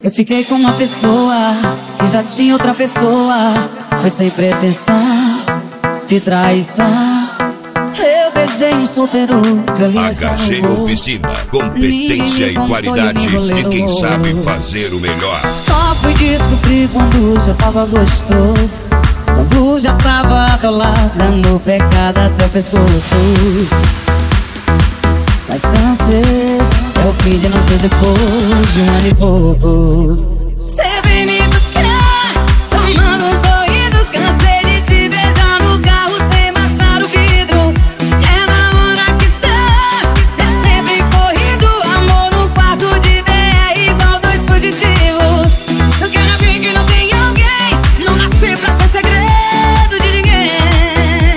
Eu fiquei com uma pessoa que já tinha outra pessoa. Foi sem pretensão de traição. Eu beijei um solteiro de aliança HG no voo. Oficina, competência e qualidade de quem sabe fazer o melhor. Só fui descobrir quando já tava gostoso, quando já tava atolada no pecado até o pescoço. Mas cansei, é o fim de nós dois depois de um ano e pouco. Cê vem me buscar, somando um doido. Cansei de te beijar no carro sem baixar o vidro. É na hora que dá, é sempre corrido. Amor no quarto de BR igual dois fugitivos. Eu quero alguém que não tem alguém, não nasci pra ser segredo de ninguém.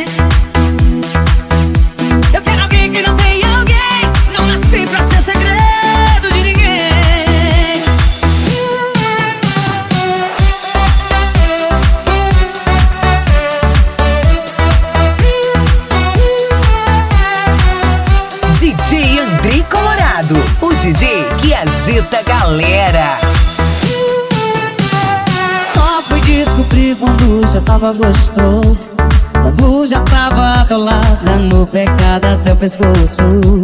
Eu quero alguém que não tem alguém, não nasci pra ser segredo de ninguém. DJ Andrei Colorado, o DJ que agita a galera. Só fui descobrir quando já tava gostoso, quando já tava atolada no pecado até o pescoço.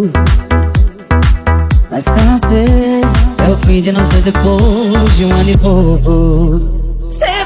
Mas cansei, é o fim de nós dois depois de um ano e pouco.